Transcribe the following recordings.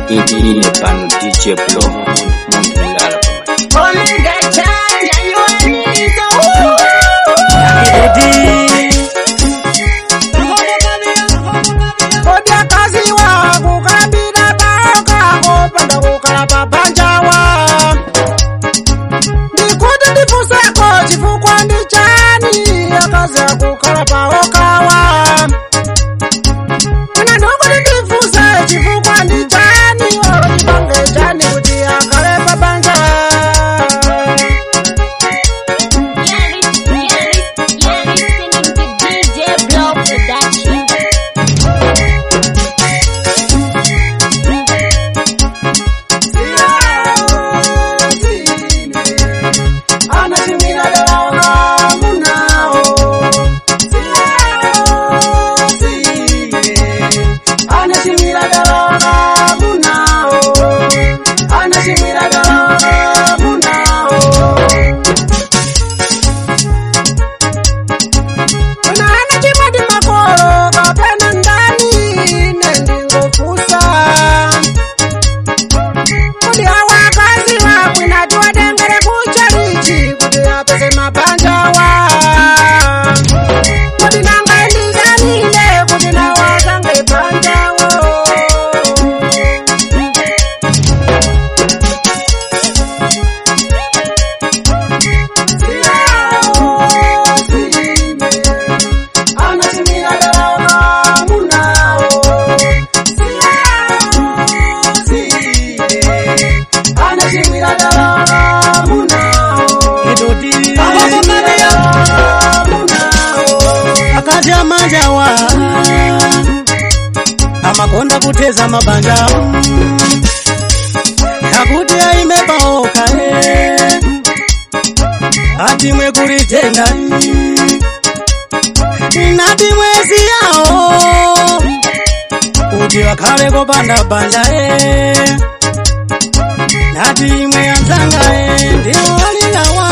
Ini pano DJ Blow Mundu mulala Olinga chanja yuanizo Odia kazi wa kukambina baka Kopanda kukalapa panjawa Nikuti ndifuseko chifukwa ndichani Akazi ya kukalapa okawa Kuna nukuti ndifuse chifukwa ndichani Orojipange chani kuti akalepa panja Majawa amakonda kuteza mabanja yakuti aimebaoka ati mwe kulitenda nati mwezi yao kuti wakhale kopanda banja nati mwe anzanga ndiwo alilawa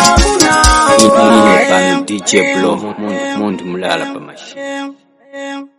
DJ Blow Mundu mulala pamashi